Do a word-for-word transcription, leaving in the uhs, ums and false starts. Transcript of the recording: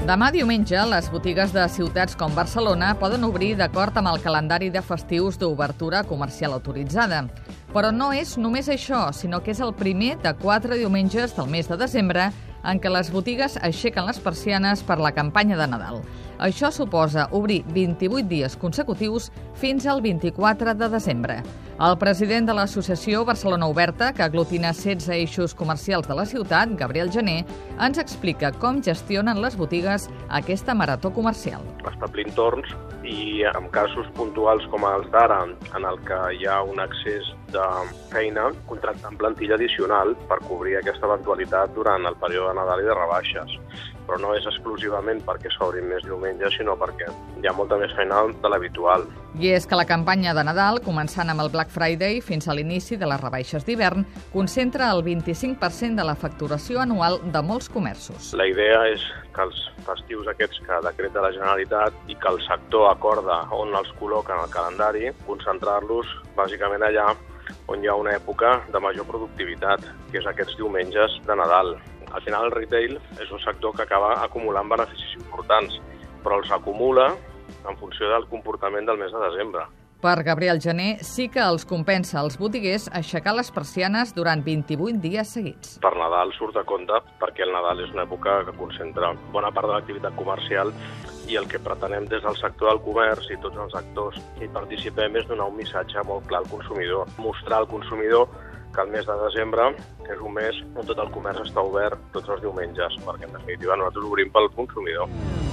Demà diumenge, les botigues de ciutats com Barcelona poden obrir d'acord amb el calendari de festius d'obertura comercial autoritzada. Però no és només això, sinó que és el primer de quatre diumenges del mes de desembre en què les botigues aixequen les persianes per la campanya de Nadal. Això suposa obrir vint-i-vuit dies consecutius fins al vint-i-quatre de desembre. El president de l'associació Barcelona Oberta, que aglutina setze eixos comercials de la ciutat, Gabriel Gené, ens explica com gestionen les botigues aquesta marató comercial. Establir entorns i en casos puntuals com els d'ara, en el que hi ha un excés de feina, contractant plantilla addicional per cobrir aquesta eventualitat durant el període de Nadal i de rebaixes. Però no és exclusivament perquè s'obrin més diumenges, sinó perquè hi ha molta més feina de l'habitual. I és que la campanya de Nadal, començant amb el Black Friday fins a l'inici de les rebaixes d'hivern, concentra el vint-i-cinc per cent de la facturació anual de molts comerços. La idea és que els festius aquests que decreta la Generalitat i que el sector acorda on els col·loca en el calendari, concentrar-los bàsicament allà on hi ha una època de major productivitat, que és aquests diumenges de Nadal. Al final el retail és un sector que acaba acumulant beneficis importants, però els acumula en funció del comportament del mes de desembre. Per Gabriel Gené sí que els compensa als botiguers aixecar les persianes durant vint-i-vuit dies seguits. Per Nadal surt a compte perquè el Nadal és una època que concentra bona part de l'activitat comercial i el que pretenem des del sector del comerç i tots els actors que hi participem és donar un missatge molt clar al consumidor, mostrar al consumidor que el mes de desembre és un mes on tot el comerç està obert tots els diumenges, perquè en definitiva nosaltres obrim pel consumidor.